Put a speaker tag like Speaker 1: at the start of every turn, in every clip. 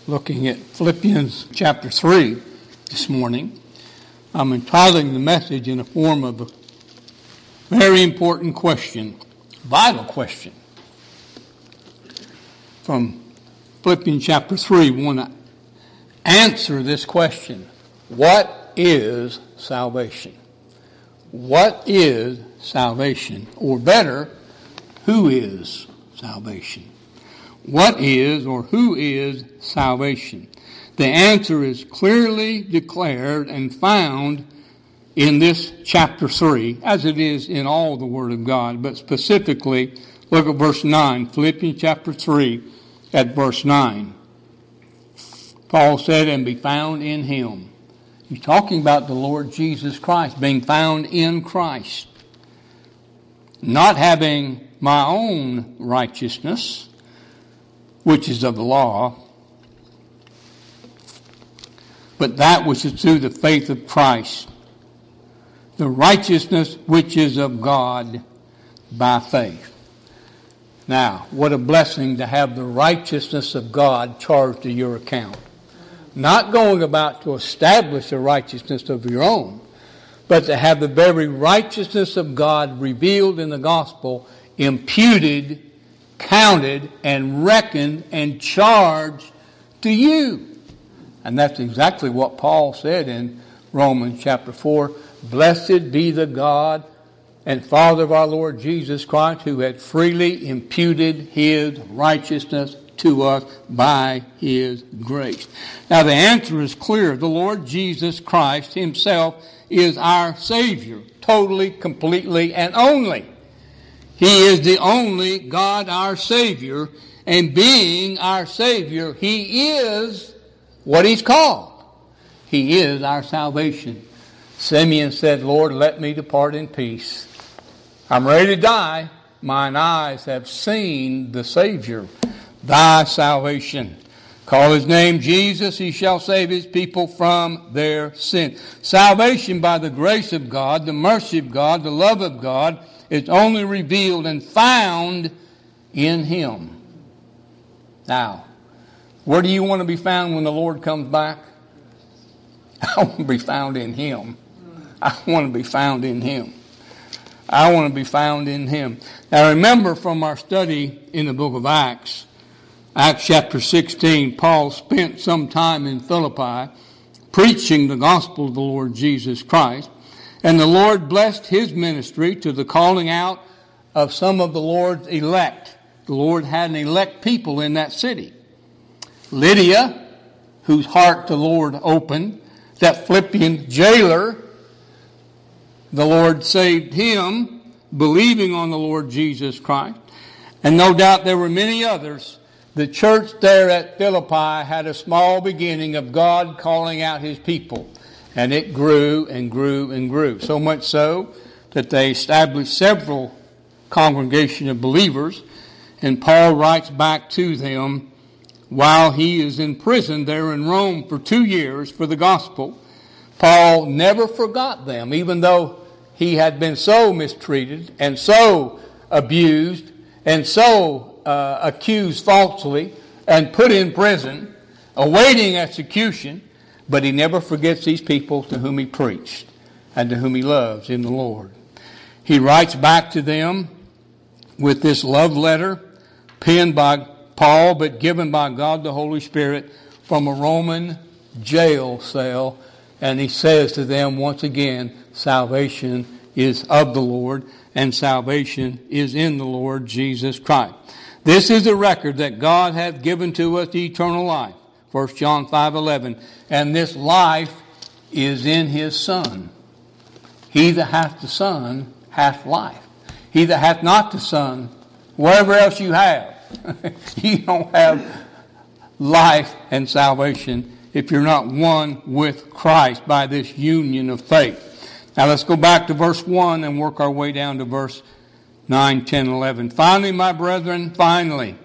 Speaker 1: looking at Philippians chapter 3 this morning. I'm entitling the message in the form of a very important question, vital question. From Philippians chapter 3, we want to answer this question. What is salvation? What is salvation? Or better, who is salvation? What is or who is salvation? The answer is clearly declared and found in this chapter 3, as it is in all the Word of God. But specifically, look at verse 9, Philippians chapter 3 at verse 9. Paul said, and be found in Him. He's talking about the Lord Jesus Christ, being found in Christ. Not having my own righteousness, which is of the law, but that which is through the faith of Christ, the righteousness which is of God by faith. Now, what a blessing to have the righteousness of God charged to your account. Not going about to establish a righteousness of your own, but to have the very righteousness of God revealed in the gospel, imputed, counted, and reckoned, and charged to you. And that's exactly what Paul said in Romans chapter 4. Blessed be the God and Father of our Lord Jesus Christ, who had freely imputed His righteousness to us by His grace. Now the answer is clear. The Lord Jesus Christ Himself is our Savior, totally, completely, and only. He is the only God, our Savior, and being our Savior, He is what He's called. He is our salvation. Simeon said, Lord, let me depart in peace. I'm ready to die. Mine eyes have seen the Savior, thy salvation. Call His name Jesus, He shall save His people from their sin. Salvation by the grace of God, the mercy of God, the love of God, is only revealed and found in Him. Now, where do you want to be found when the Lord comes back? I want to be found in Him. I want to be found in Him. I want to be found in Him. Now remember from our study in the book of Acts, Acts chapter 16, Paul spent some time in Philippi preaching the gospel of the Lord Jesus Christ. And the Lord blessed his ministry to the calling out of some of the Lord's elect. The Lord had an elect people in that city. Lydia, whose heart the Lord opened, that Philippian jailer, the Lord saved him, believing on the Lord Jesus Christ. And no doubt there were many others. The church there at Philippi had a small beginning of God calling out His people. And it grew and grew and grew. So much so that they established several congregations of believers. And Paul writes back to them while he is in prison there in Rome for 2 years for the gospel. Paul never forgot them, even though he had been so mistreated and so abused and so accused falsely and put in prison, awaiting execution. But he never forgets these people to whom he preached and to whom he loves in the Lord. He writes back to them with this love letter penned by Paul but given by God the Holy Spirit from a Roman jail cell. And he says to them once again, salvation is of the Lord and salvation is in the Lord Jesus Christ. This is a record that God hath given to us eternal life. 1 John 5:11. And this life is in His Son. He that hath the Son hath life. He that hath not the Son, whatever else you have, you don't have life and salvation if you're not one with Christ by this union of faith. Now let's go back to verse 1 and work our way down to verse 9, 10, 11. Finally, my brethren, finally,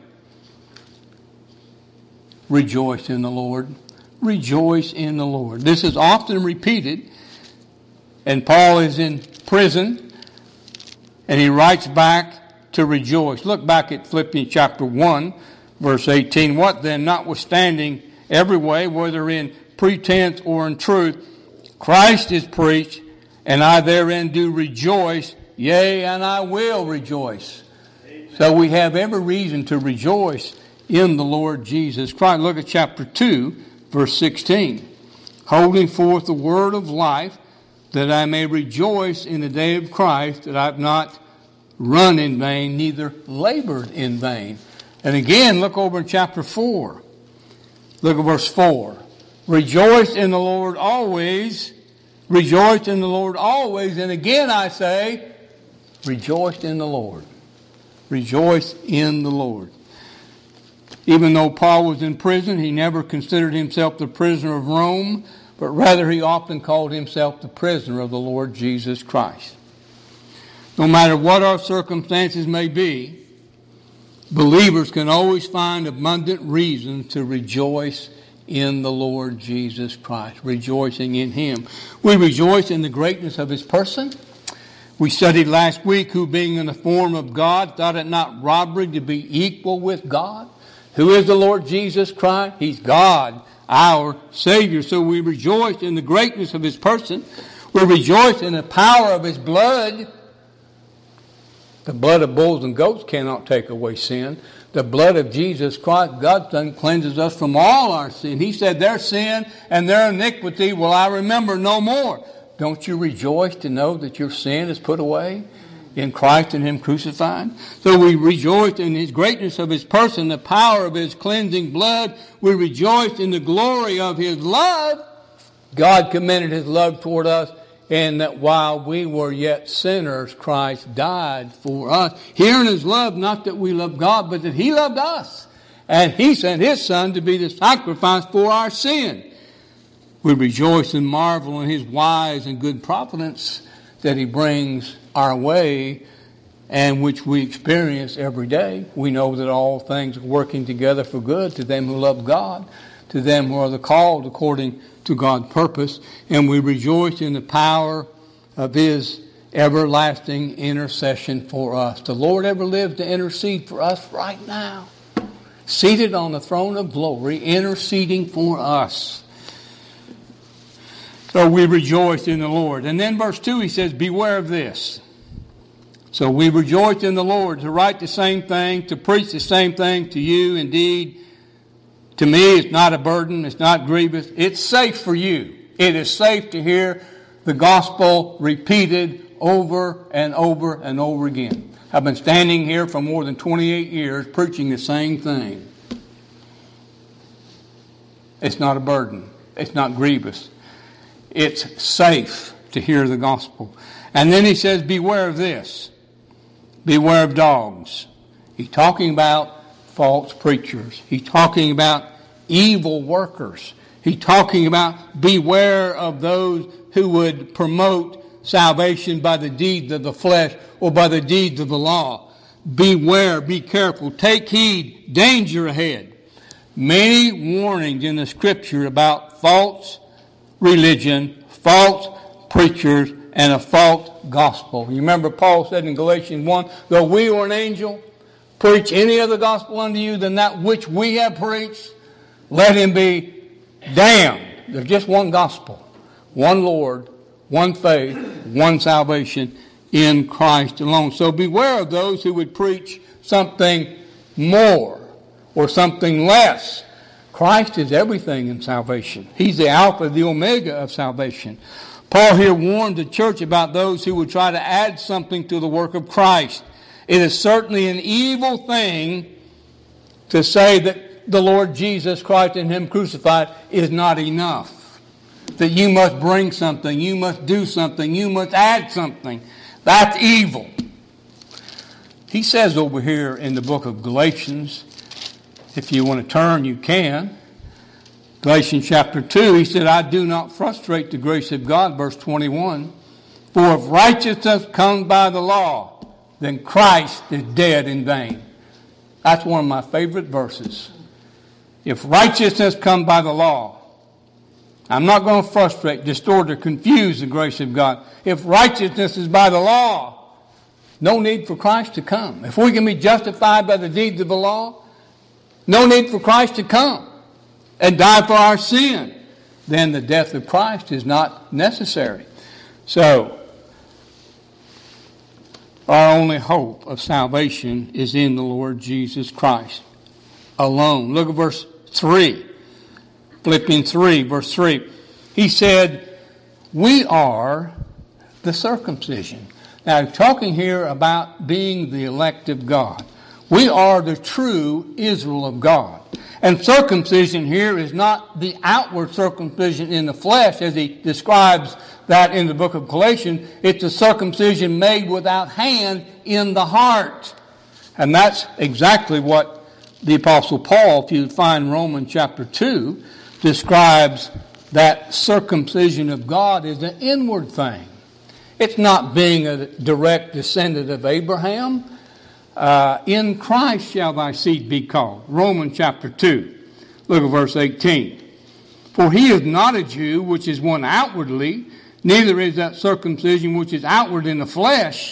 Speaker 1: rejoice in the Lord. Rejoice in the Lord. This is often repeated, and Paul is in prison, and he writes back to rejoice. Look back at Philippians chapter 1, verse 18. What then, notwithstanding every way, whether in pretense or in truth. Christ is preached, and I therein do rejoice, yea, and I will rejoice. Amen. So we have every reason to rejoice in the Lord Jesus Christ. Look at chapter 2, verse 16. Holding forth the word of life, that I may rejoice in the day of Christ, that I have not run in vain, neither labored in vain. And again, look over in chapter 4. Look at verse 4. Rejoice in the Lord always. Rejoice in the Lord always. And again I say, rejoice in the Lord. Rejoice in the Lord. Even though Paul was in prison, he never considered himself the prisoner of Rome, but rather he often called himself the prisoner of the Lord Jesus Christ. No matter what our circumstances may be, believers can always find abundant reason to rejoice in the Lord Jesus Christ, rejoicing in Him. We rejoice in the greatness of His person. We studied last week who, being in the form of God, thought it not robbery to be equal with God. Who is the Lord Jesus Christ? He's God, our Savior. So we rejoice in the greatness of His person. We rejoice in the power of His blood. The blood of bulls and goats cannot take away sin. The blood of Jesus Christ, God's Son, cleanses us from all our sin. He said, their sin and their iniquity will I remember no more. Don't you rejoice to know that your sin is put away in Christ and Him crucified? So we rejoice in His greatness of His person, the power of His cleansing blood. We rejoice in the glory of His love. God commended His love toward us, and that while we were yet sinners, Christ died for us. Here in His love, not that we love God, but that He loved us. And He sent His Son to be the sacrifice for our sin. We rejoice and marvel in His wise and good providence that He brings our way, and which we experience every day. We know that all things are working together for good to them who love God, to them who are the called according to God's purpose. And we rejoice in the power of His everlasting intercession for us. The Lord ever lives to intercede for us right now, seated on the throne of glory, interceding for us. So we rejoice in the Lord. And then verse 2, he says, beware of this. So we rejoice in the Lord to write the same thing, to preach the same thing to you. Indeed, to me, it's not a burden. It's not grievous. It's safe for you. It is safe to hear the gospel repeated over and over and over again. I've been standing here for more than 28 years preaching the same thing. It's not a burden. It's not grievous. It's safe to hear the gospel. And then he says, beware of this. Beware of dogs. He's talking about false preachers. He's talking about evil workers. He's talking about beware of those who would promote salvation by the deeds of the flesh or by the deeds of the law. Beware, be careful, take heed, danger ahead. Many warnings in the Scripture about false religion, false preachers, and a false gospel. You remember Paul said in Galatians 1, though we or an angel preach any other gospel unto you than that which we have preached, let him be damned. There's just one gospel, one Lord, one faith, one salvation in Christ alone. So beware of those who would preach something more or something less. Christ is everything in salvation. He's the Alpha, the Omega of salvation. Paul here warned the church about those who would try to add something to the work of Christ. It is certainly an evil thing to say that the Lord Jesus Christ and Him crucified is not enough. That you must bring something, you must do something, you must add something. That's evil. He says over here in the book of Galatians, if you want to turn, you can. Galatians chapter 2, he said, I do not frustrate the grace of God, verse 21. For if righteousness comes by the law, then Christ is dead in vain. That's one of my favorite verses. If righteousness comes by the law, I'm not going to frustrate, distort, or confuse the grace of God. If righteousness is by the law, no need for Christ to come. If we can be justified by the deeds of the law, no need for Christ to come. and died for our sin, then the death of Christ is not necessary. So, our only hope of salvation is in the Lord Jesus Christ alone. Look at verse 3. Philippians 3, verse 3. He said, we are the circumcision. Now, talking here about being the elect of God. We are the true Israel of God. And circumcision here is not the outward circumcision in the flesh, as he describes that in the book of Galatians. It's a circumcision made without hand in the heart. And that's exactly what the Apostle Paul, if you find Romans chapter 2, describes that circumcision of God as an inward thing. It's not being a direct descendant of Abraham. In Christ shall thy seed be called. Romans chapter 2. Look at verse 18. For he is not a Jew, which is one outwardly, neither is that circumcision which is outward in the flesh.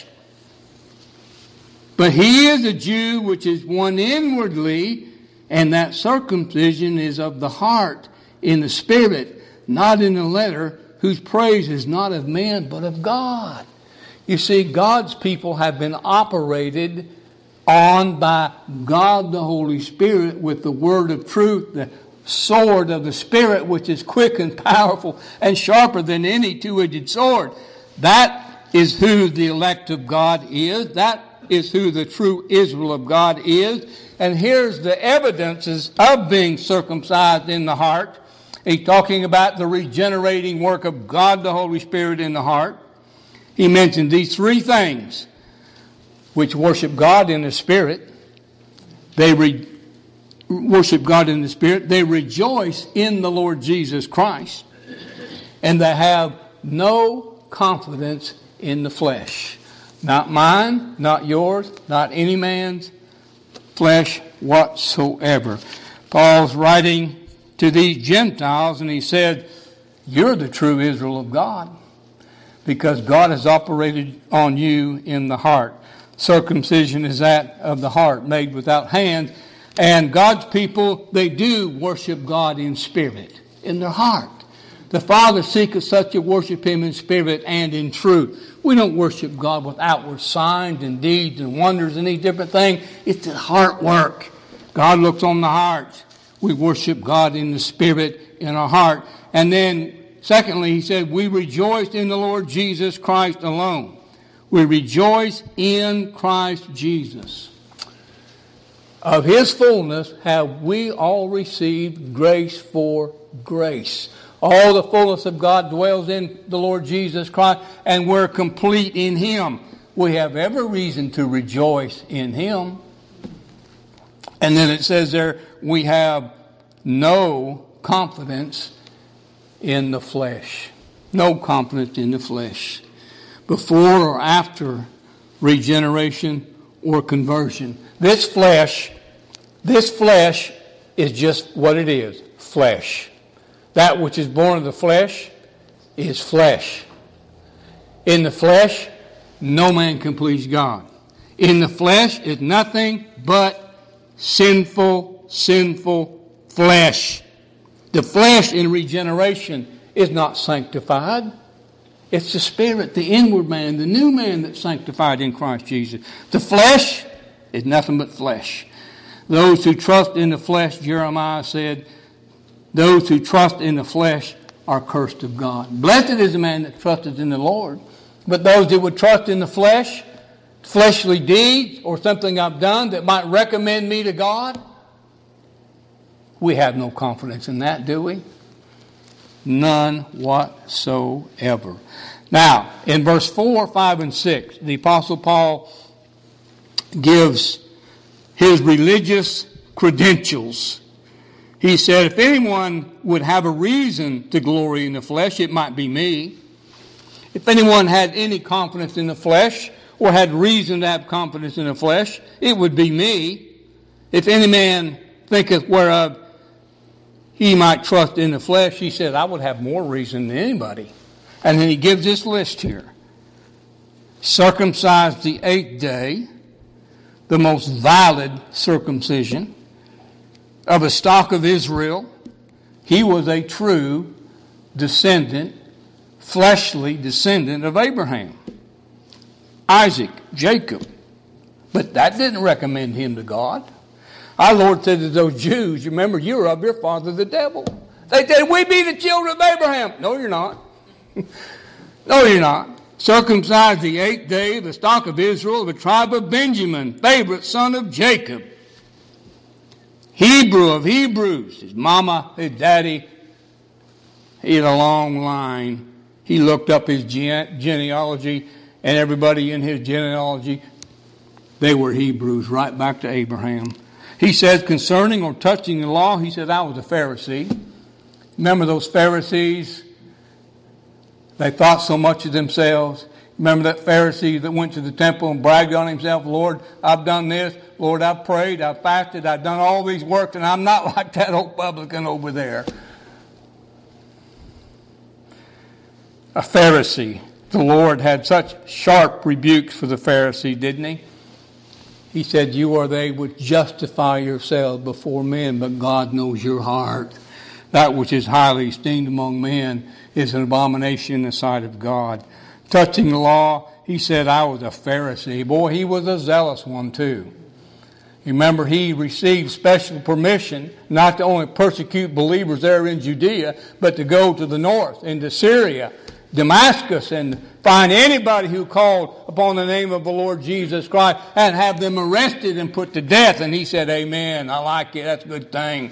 Speaker 1: But he is a Jew, which is one inwardly, and that circumcision is of the heart, in the spirit, not in the letter, whose praise is not of men, but of God. You see, God's people have been operated on by God the Holy Spirit with the word of truth, the sword of the Spirit, which is quick and powerful and sharper than any two-edged sword. That is who the elect of God is. That is who the true Israel of God is. And here's the evidences of being circumcised in the heart. He's talking about the regenerating work of God the Holy Spirit in the heart. He mentioned these three things, which worship God in the Spirit. They worship God in the Spirit. They rejoice in the Lord Jesus Christ. And they have no confidence in the flesh. Not mine, not yours, not any man's flesh whatsoever. Paul's writing to these Gentiles, and he said, you're the true Israel of God, because God has operated on you in the heart. Circumcision is that of the heart, made without hands. And God's people, they do worship God in spirit, in their heart. The Father seeketh such to worship Him in spirit and in truth. We don't worship God with outward signs and deeds and wonders and these different things. It's the heart work. God looks on the heart. We worship God in the Spirit, in our heart. And then, secondly, he said, we rejoice in the Lord Jesus Christ alone. We rejoice in Christ Jesus. Of His fullness have we all received grace for grace. All the fullness of God dwells in the Lord Jesus Christ, and we're complete in Him. We have every reason to rejoice in Him. And then it says there, we have no confidence in the flesh. No confidence in the flesh. Before or after regeneration or conversion. This flesh is just what it is, flesh. That which is born of the flesh is flesh. In the flesh, no man can please God. In the flesh is nothing but sinful flesh. The flesh in regeneration is not sanctified. It's the Spirit, the inward man, the new man that's sanctified in Christ Jesus. The flesh is nothing but flesh. Those who trust in the flesh, Jeremiah said, those who trust in the flesh are cursed of God. Blessed is the man that trusteth in the Lord. But those that would trust in the flesh, fleshly deeds, or something I've done that might recommend me to God, we have no confidence in that, do we? None whatsoever. Now, in verse 4, 5, and 6, the Apostle Paul gives his religious credentials. He said, if anyone would have a reason to glory in the flesh, it might be me. If anyone had any confidence in the flesh, or had reason to have confidence in the flesh, it would be me. If any man thinketh whereof he might trust in the flesh, he said, I would have more reason than anybody. And then he gives this list here. Circumcised the 8th day, the most valid circumcision, of a stock of Israel, He was a true descendant, fleshly descendant of Abraham, Isaac, Jacob. But that didn't recommend him to God. Our Lord said to those Jews, remember, you're of your father the devil. They said, we be the children of Abraham. No, you're not. No, you're not. Circumcised the 8th day of the stock of Israel, of the tribe of Benjamin, favorite son of Jacob. Hebrew of Hebrews. His mama, his daddy, he had a long line. He looked up his genealogy, and everybody in his genealogy, they were Hebrews, right back to Abraham. He says, concerning or touching the law, he said, I was a Pharisee. Remember those Pharisees? They thought so much of themselves. Remember that Pharisee that went to the temple and bragged on himself, Lord, I've done this. Lord, I've prayed, I've fasted, I've done all these works, and I'm not like that old publican over there. A Pharisee. The Lord had such sharp rebukes for the Pharisee, didn't he? He said, you are they which justify yourselves before men, but God knows your heart. That which is highly esteemed among men is an abomination in the sight of God. Touching the law, he said, I was a Pharisee. Boy, he was a zealous one too. Remember, he received special permission not to only persecute believers there in Judea, but to go to the north, into Syria, Damascus, and find anybody who called upon the name of the Lord Jesus Christ and have them arrested and put to death. And he said, amen, I like it, that's a good thing.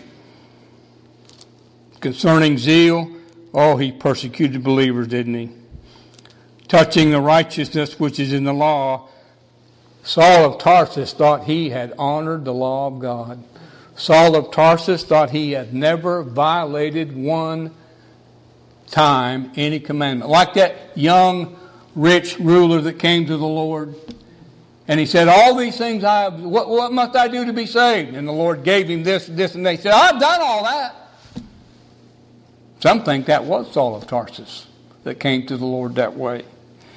Speaker 1: Concerning zeal, he persecuted believers, didn't he? Touching the righteousness which is in the law, Saul of Tarsus thought he had honored the law of God. Saul of Tarsus thought he had never violated one time any commandment. Like that young, rich ruler that came to the Lord. And he said, all these things what must I do to be saved? And the Lord gave him this, and they said, I've done all that. Some think that was Saul of Tarsus that came to the Lord that way.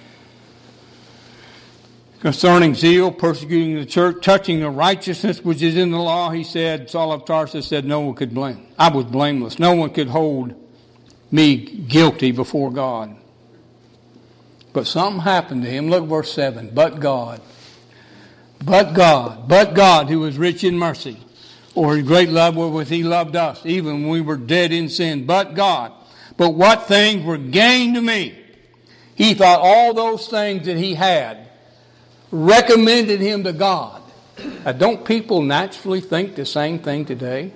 Speaker 1: Concerning zeal, persecuting the church, touching the righteousness which is in the law, he said, Saul of Tarsus said, no one could blame. I was blameless. No one could hold me guilty before God. But something happened to him. Look at verse 7. But God, who is rich in mercy, or his great love wherewith he loved us, even when we were dead in sin. But God. But what things were gain to me? He thought all those things that he had recommended him to God. Now, don't people naturally think the same thing today?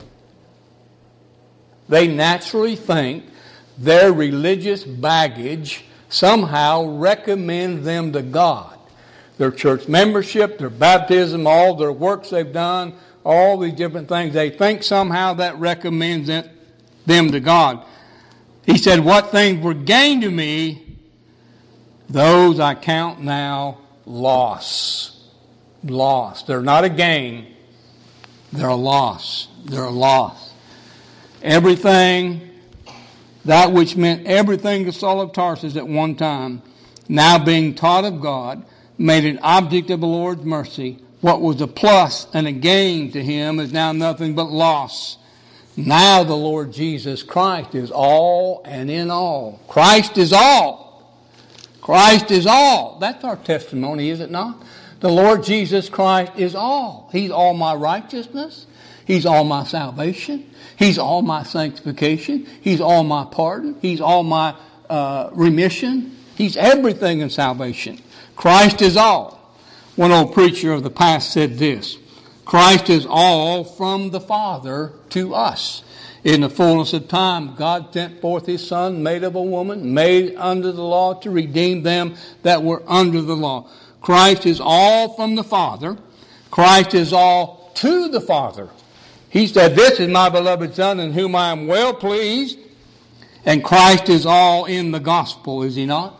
Speaker 1: They naturally think their religious baggage somehow recommends them to God. Their church membership, their baptism, all their works they've done, all these different things, they think somehow that recommends them to God. He said, what things were gain to me, those I count now loss. Loss. They're not a gain. They're a loss. They're a loss. Everything, that which meant everything to Saul of Tarsus at one time, now being taught of God, made an object of the Lord's mercy. What was a plus and a gain to him is now nothing but loss. Now the Lord Jesus Christ is all and in all. Christ is all. Christ is all. That's our testimony, is it not? The Lord Jesus Christ is all. He's all my righteousness. He's all my salvation. He's all my sanctification. He's all my pardon. He's all my remission. He's everything in salvation. Christ is all. One old preacher of the past said this: Christ is all from the Father to us. In the fullness of time, God sent forth His Son, made of a woman, made under the law, to redeem them that were under the law. Christ is all from the Father. Christ is all to the Father. He said, this is my beloved Son in whom I am well pleased. And Christ is all in the gospel, is He not?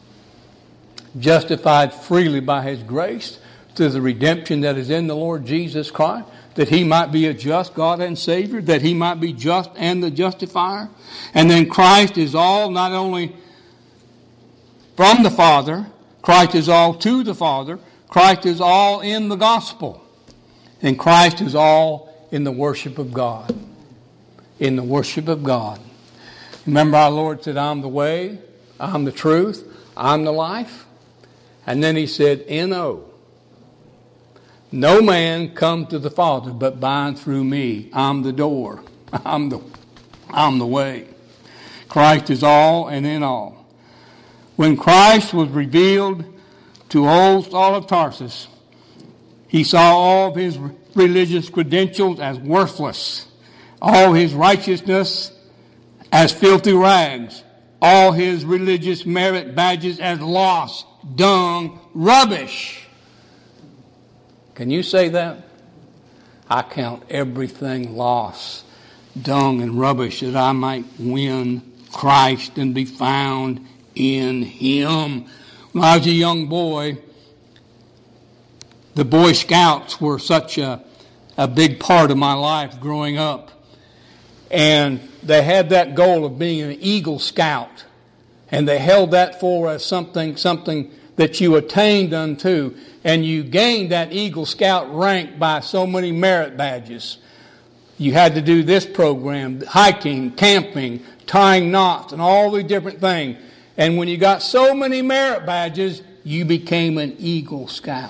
Speaker 1: Justified freely by His grace through the redemption that is in the Lord Jesus Christ, that He might be a just God and Savior, that He might be just and the justifier. And then Christ is all not only from the Father, Christ is all to the Father, Christ is all in the gospel, and Christ is all in the worship of God. in the worship of God. Remember our Lord said, I'm the way, I'm the truth, I'm the life. And then he said, N-O. No man come to the Father but by and through me. I'm the door. I'm the way. Christ is all and in all. When Christ was revealed to old Saul of Tarsus, he saw all of his religious credentials as worthless, all his righteousness as filthy rags, all his religious merit badges as lost, dung, rubbish. Can you say that? I count everything lost, dung and rubbish, that I might win Christ and be found in Him. When I was a young boy, the Boy Scouts were such a big part of my life growing up. And they had that goal of being an Eagle Scout. And they held that for as something that you attained unto. And you gained that Eagle Scout rank by so many merit badges. You had to do this program, hiking, camping, tying knots, and all these different things. And when you got so many merit badges, you became an Eagle Scout.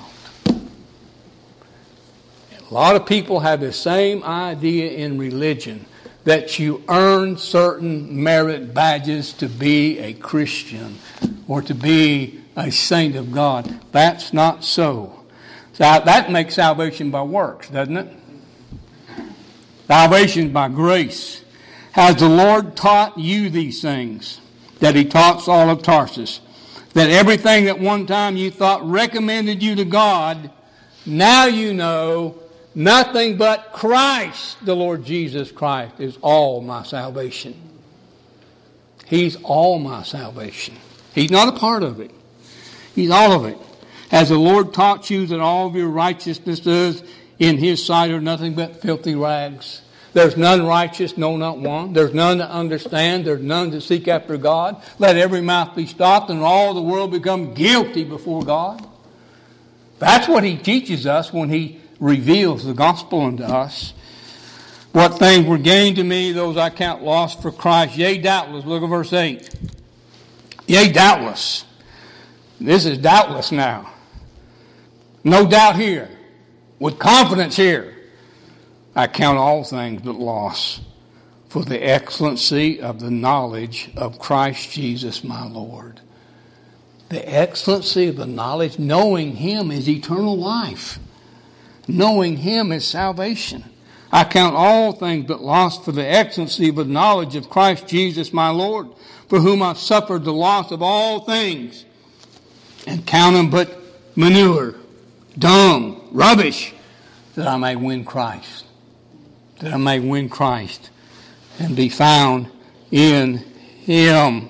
Speaker 1: A lot of people have the same idea in religion, that you earn certain merit badges to be a Christian or to be a saint of God. That's not so. That makes salvation by works, doesn't it? Salvation by grace. Has the Lord taught you these things that He taught Saul of Tarsus? That everything that one time you thought recommended you to God, now you know nothing but Christ, the Lord Jesus Christ, is all my salvation. He's all my salvation. He's not a part of it. He's all of it. Has the Lord taught you that all of your righteousnesses in His sight are nothing but filthy rags? There's none righteous, no, not one. There's none to understand. There's none to seek after God. Let every mouth be stopped and all the world become guilty before God. That's what He teaches us when He reveals the gospel unto us. What things were gained to me, those I count lost for Christ. Yea, doubtless. Look at verse 8. Yea, doubtless. This is doubtless now. No doubt here. With confidence here. I count all things but loss for the excellency of the knowledge of Christ Jesus my Lord. The excellency of the knowledge, knowing Him is eternal life. Knowing Him is salvation. I count all things but loss for the excellency of the knowledge of Christ Jesus my Lord, for whom I suffered the loss of all things, and count them but manure, dung, rubbish, that I may win Christ. That I may win Christ and be found in Him.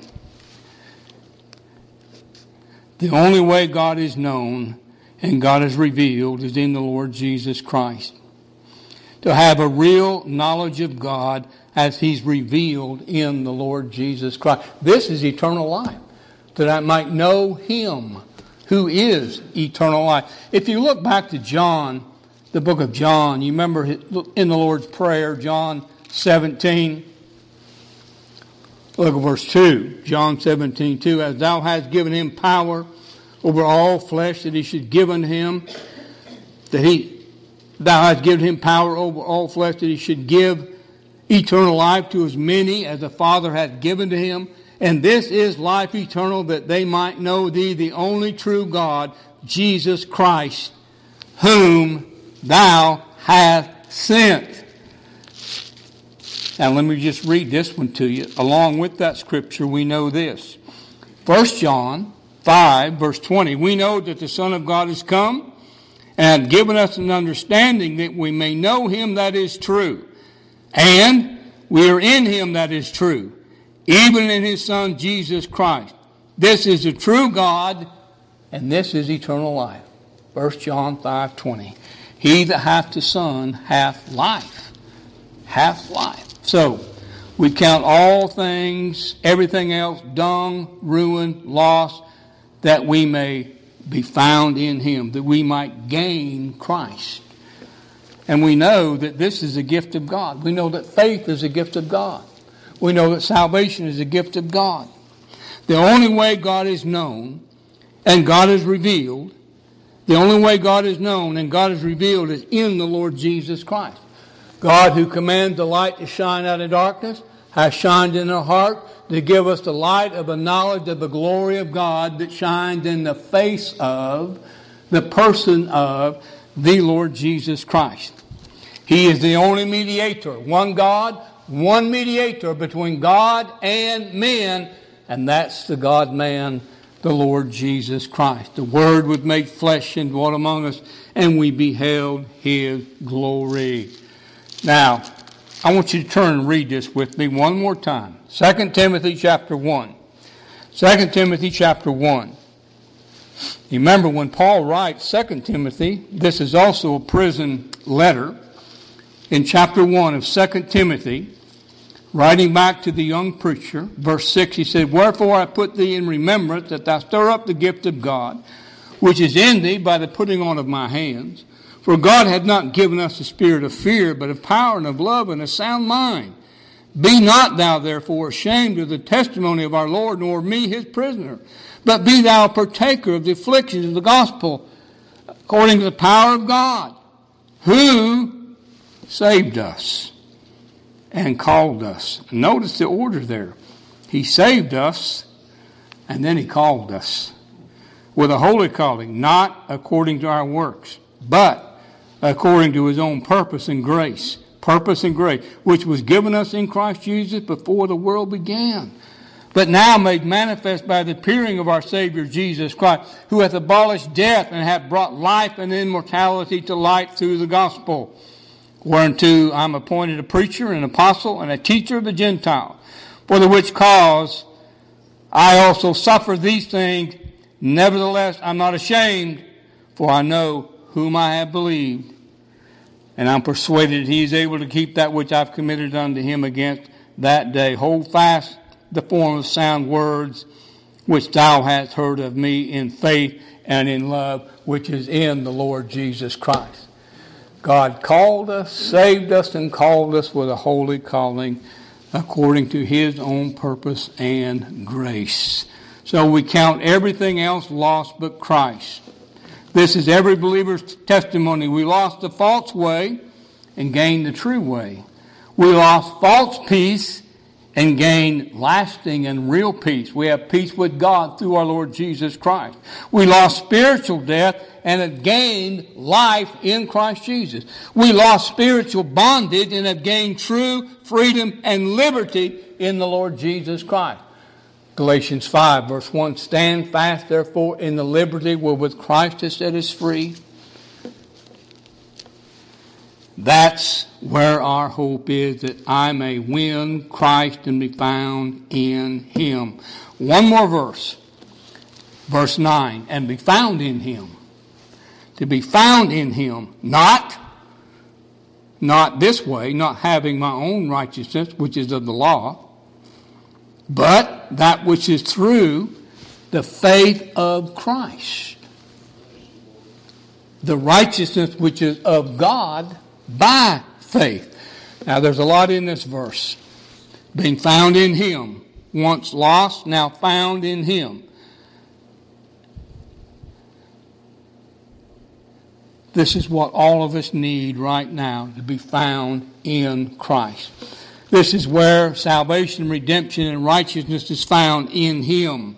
Speaker 1: The only way God is known and God is revealed is in the Lord Jesus Christ. To have a real knowledge of God as He's revealed in the Lord Jesus Christ. This is eternal life. That I might know Him who is eternal life. If you look back to John, the book of John, you remember in the Lord's Prayer, John 17. Look at verse 2. John 17:2. As thou hast given Him power over all flesh, that He should give unto Him, thou hast given Him power over all flesh, that He should give eternal life to as many as the Father hath given to Him. And this is life eternal, that they might know Thee, the only true God, Jesus Christ, whom Thou hast sent. Now let me just read this one to you. Along with that scripture, we know this. 1 John 5, verse 20. We know that the Son of God is come and given us an understanding that we may know Him that is true. And we are in Him that is true, even in His Son Jesus Christ. This is the true God, and this is eternal life. 1 John 5:20. He that hath the Son hath life. Hath life. So, we count all things, everything else, dung, ruin, loss, that we may be found in Him, that we might gain Christ. And we know that this is a gift of God. We know that faith is a gift of God. We know that salvation is a gift of God. The only way God is known and God is revealed, the only way God is known and God is revealed is in the Lord Jesus Christ. God, who commands the light to shine out of darkness, has shined in our heart to give us the light of a knowledge of the glory of God that shines in the face of the person of the Lord Jesus Christ. He is the only mediator, one God, one mediator between God and men, and that's the God-man, the Lord Jesus Christ. The Word was made flesh and dwelt among us, and we beheld His glory. Now, I want you to turn and read this with me one more time. 2 Timothy chapter 1. 2 Timothy chapter 1. You remember when Paul writes 2 Timothy, this is also a prison letter. In chapter 1 of 2 Timothy, writing back to the young preacher, verse 6, he said, "Wherefore I put thee in remembrance that thou stir up the gift of God, which is in thee by the putting on of my hands. For God hath not given us a spirit of fear, but of power and of love and a sound mind. Be not thou therefore ashamed of the testimony of our Lord, nor of me his prisoner, but be thou a partaker of the afflictions of the gospel, according to the power of God, who saved us and called us." Notice the order there. He saved us, and then He called us with a holy calling, not according to our works, but according to His own purpose and grace, which was given us in Christ Jesus before the world began, but now made manifest by the appearing of our Savior Jesus Christ, who hath abolished death and hath brought life and immortality to light through the gospel, whereunto I am appointed a preacher, an apostle, and a teacher of the Gentiles, for the which cause I also suffer these things. Nevertheless, I am not ashamed, for I know whom I have believed, and I am persuaded He is able to keep that which I have committed unto Him against that day. Hold fast the form of sound words which thou hast heard of me in faith and in love, which is in the Lord Jesus Christ. God called us, saved us, and called us with a holy calling according to His own purpose and grace. So we count everything else lost but Christ. This is every believer's testimony. We lost the false way and gained the true way. We lost false peace and gained lasting and real peace. We have peace with God through our Lord Jesus Christ. We lost spiritual death and have gained life in Christ Jesus. We lost spiritual bondage and have gained true freedom and liberty in the Lord Jesus Christ. Galatians 5 verse 1, "Stand fast therefore in the liberty wherewith Christ has set us free." That's where our hope is, that I may win Christ and be found in Him. One more verse. Verse 9, "And be found in Him." To be found in Him. Not this way, not having my own righteousness, which is of the law, but that which is through the faith of Christ. The righteousness which is of God by faith. Now there's a lot in this verse. Being found in Him. Once lost, now found in Him. This is what all of us need right now, to be found in Christ. This is where salvation, redemption, and righteousness is found in Him.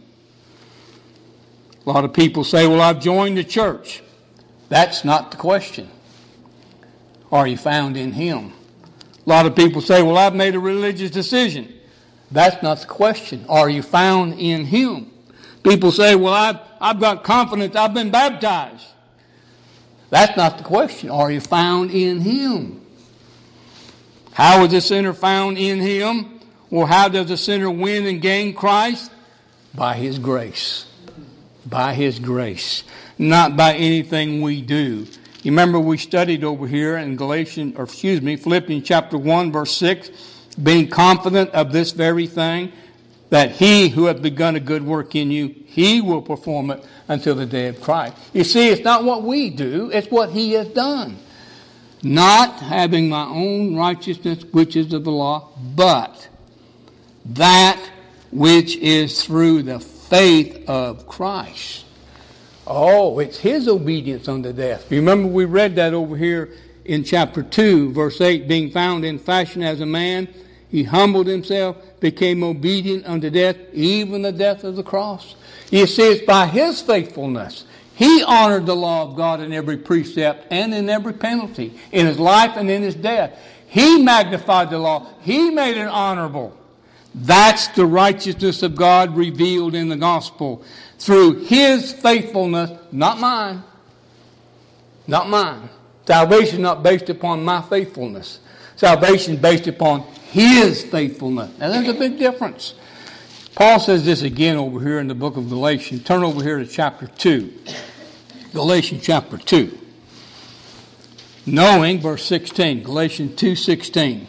Speaker 1: A lot of people say, "Well, I've joined the church." That's not the question. Are you found in Him? A lot of people say, "Well, I've made a religious decision." That's not the question. Are you found in Him? People say, "Well, I've got confidence. I've been baptized." That's not the question. Are you found in Him? How is the sinner found in Him? Well, how does the sinner win and gain Christ? By His grace. By His grace. Not by anything we do. You remember we studied over here in Philippians chapter 1 verse 6, being confident of this very thing, that He who hath begun a good work in you, He will perform it until the day of Christ. You see, it's not what we do, it's what He has done. not having my own righteousness which is of the law, but that which is through the faith of Christ. Oh, it's his obedience unto death. Remember we read that over here in chapter 2, verse 8, being found in fashion as a man, he humbled himself, became obedient unto death, even the death of the cross. You see, it's by his faithfulness. He honored the law of God in every precept and in every penalty, in his life and in his death. He magnified the law. He made it honorable. That's the righteousness of God revealed in the gospel through his faithfulness, not mine. Not mine. Salvation is not based upon my faithfulness. Salvation is based upon his faithfulness. Now there's a big difference. Paul says this again over here in the book of Galatians. Turn over here to chapter 2. Galatians chapter 2. Knowing, verse 16, Galatians 2:16.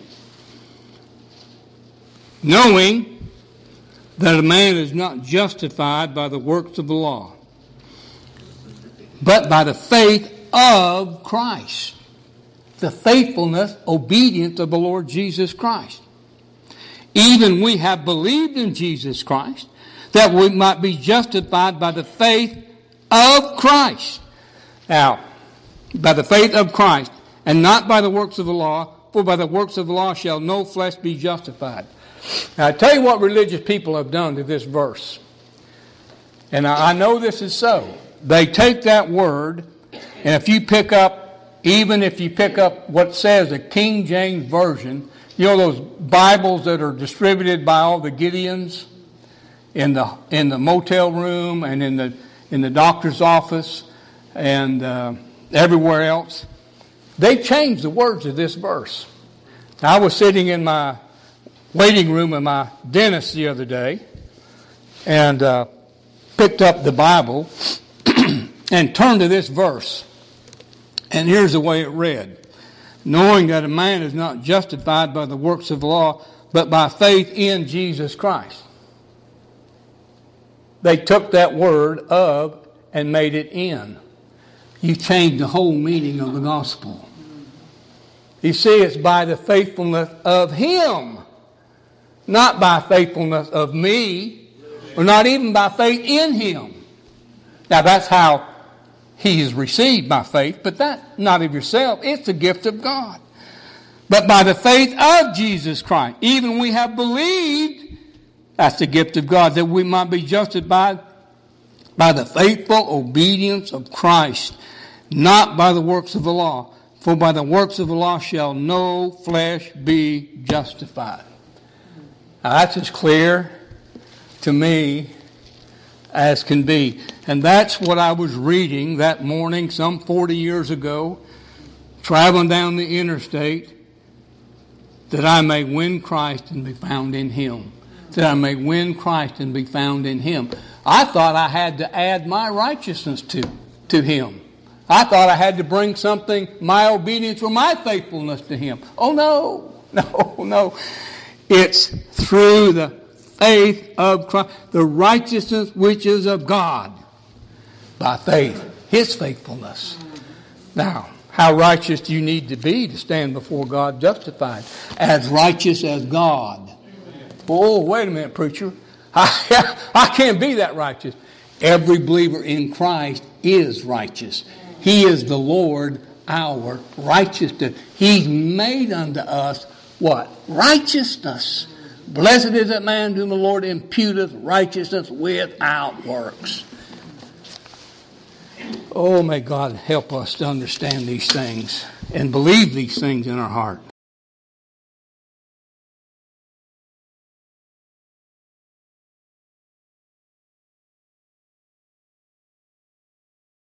Speaker 1: Knowing that a man is not justified by the works of the law, but by the faith of Christ. The faithfulness, obedience of the Lord Jesus Christ. Even we have believed in Jesus Christ, that we might be justified by the faith of Christ. Now, by the faith of Christ, and not by the works of the law, for by the works of the law shall no flesh be justified. Now, I tell you what religious people have done to this verse. And I know this is so. They take that word, and if you pick up what says the King James Version, you know those Bibles that are distributed by all the Gideons in the motel room and in the doctor's office and everywhere else. They changed the words of this verse. Now, I was sitting in my waiting room at my dentist the other day and picked up the Bible and turned to this verse. And here's the way it read. Knowing that a man is not justified by the works of the law, but by faith in Jesus Christ. They took that word of and made it in. You changed the whole meaning of the gospel. You see, it's by the faithfulness of him, not by faithfulness of me, or not even by faith in him. Now that's how he is received by faith, but that not of yourself. It's a gift of God. But by the faith of Jesus Christ, even we have believed, that's the gift of God, that we might be justified by the faithful obedience of Christ, not by the works of the law. For by the works of the law shall no flesh be justified. Now that's as clear to me as can be. And that's what I was reading that morning some 40 years ago, traveling down the interstate, that I may win Christ and be found in him. That I may win Christ and be found in him. I thought I had to add my righteousness to him. I thought I had to bring something, my obedience or my faithfulness to him. Oh no. It's through the faith of Christ, the righteousness which is of God, by faith, his faithfulness. Now, how righteous do you need to be to stand before God justified? As righteous as God. Oh, wait a minute, preacher. I can't be that righteous. Every believer in Christ is righteous. He is the Lord, our righteousness. He's made unto us what? Righteousness. Blessed is that man to whom the Lord imputeth righteousness without works. Oh, may God help us to understand these things and believe these things in our heart.